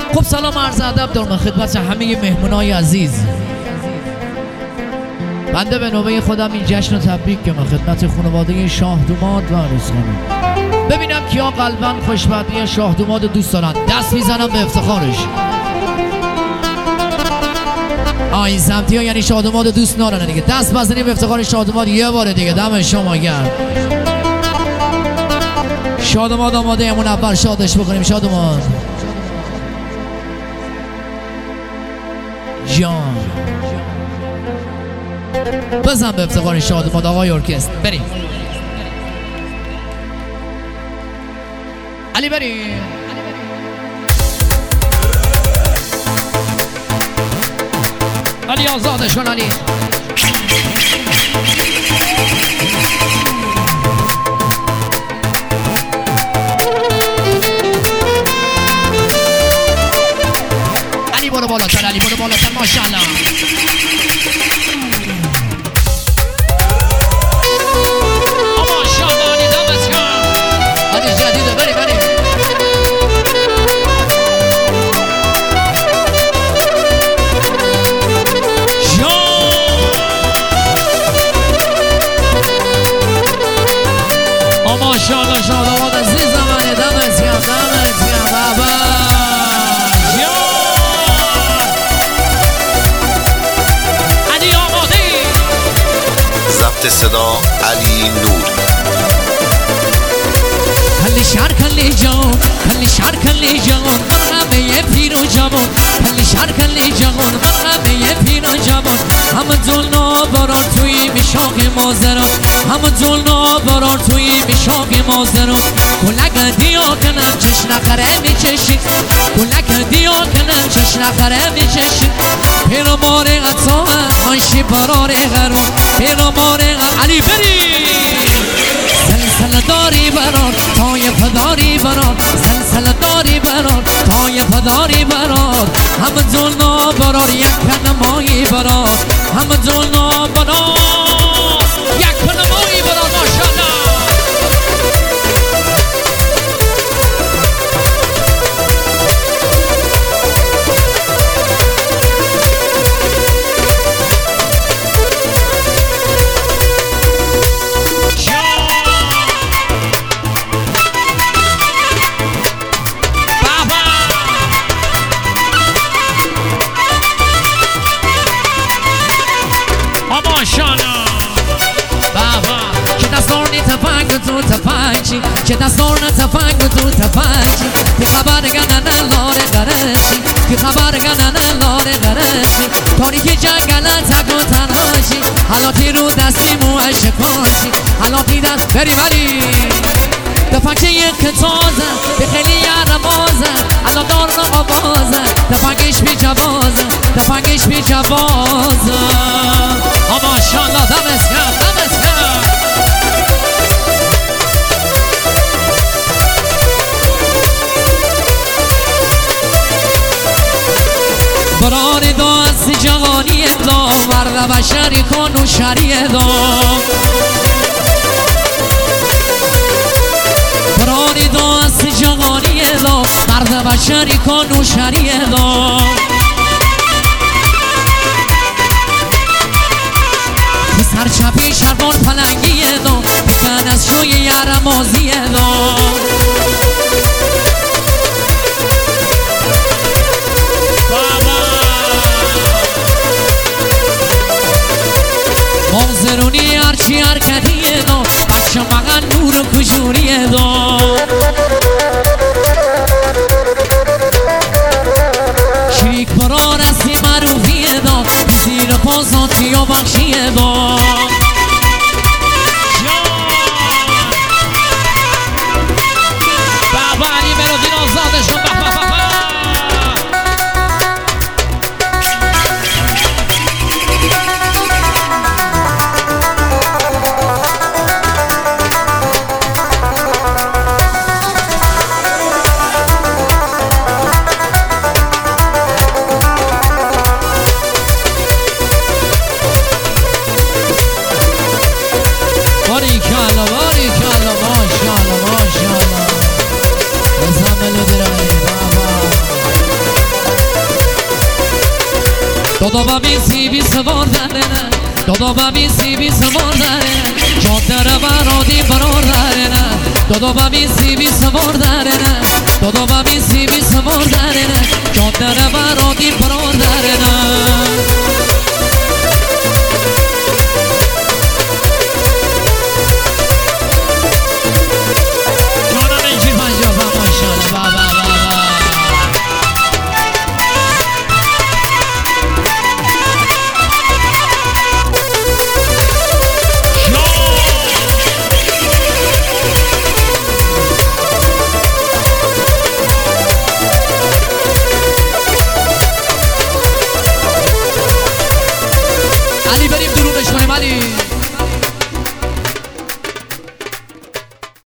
خب سلام عرض ادب دارم خدمت همه مهمونای عزیز. بنده به نوبه خودم این جشن رو تبریک کنم خدمت خانواده شاه دوماد و عروس خانم. ببینم کیا قلباً خوشبختی شاه دوماد دوست دارن، دست میزنم به افتخارش. این سمتی ها یعنی شاه دوماد دوست ندارن دیگه، دست بزنیم به افتخار شاه دوماد یه بار دیگه. دم شما گرم. شاه دوماد آماده امون اول شادش بکنیم. شاه دوماد جان بزن به افتخار شاه دوماد. آقای ارکستر بریم. علی بریم. علی آزادش کن علی. علی برو بالاتر، علی برو بالاتر. ماشاءالله. ماشاءالله علی دمت گرم. علی جدیده. بریم بریم. ماشاءالله شاه دوماد عزیزم علی دمت گرم. دمت گرم بابا. علی آماده. ضبط صدا علی نور. کلی شهر کلی جان، کلی شهر کلی جان، من همه پیر و جوان. کلی شهر کلی جان، من همه پیر و جوان. همه جلنا برار توی میشاق مازران، همه جلنا برار توی میشاق مازران. کلک دیا کنم چشم نخره میچشید، کلک دیا کنم چشم نخره میچشید. پیرو ماره قطعا آنشی برار غرام، پیرو ماره علی بری. سلسله داری برار طایف داری برار، سلسله داری برار طایف داری برار. همه جلنا برار یک پنمایی برار، همه جلنا برار یک پنمایی برار. ماشاءالله. تفنگی که دستان تفنگ تو تفنگی که خبر گنن لاره درشی، که خبر گنن لاره درشی. تاریکی جنگل تکون تنهاشی، حالاتی رو دستی موه شکاشی، حالاتی دست بریم علی. تفنگ یک تازه به خیلی یارمازه، الان دار نقابازه. تفنگش بی جوازه، تفنگش بی جوازه. ماشاءالله دمت گرم دمت گرم. برار داست جهانی دا، مرد بشری کن و شریع دا. برار داست جهانی دا، مرد بشری کن و شریع دا. سرچپی شربان پلنگی دا، بکن از شوی یرمازی دا. مازرونی هرچی حرکتیه دا، بچه مغن نور و کجوریه دا. شریک برار هستی معروفیه دا، زیر پازاتی و بخشیه دا. بابا علی ملودین آزادشون. دادا ببین سیبی سوار دارن دادا ببین سیبی سوار دارن جاده رو برادی برار دارن دادا ببین سیبی سوار دارن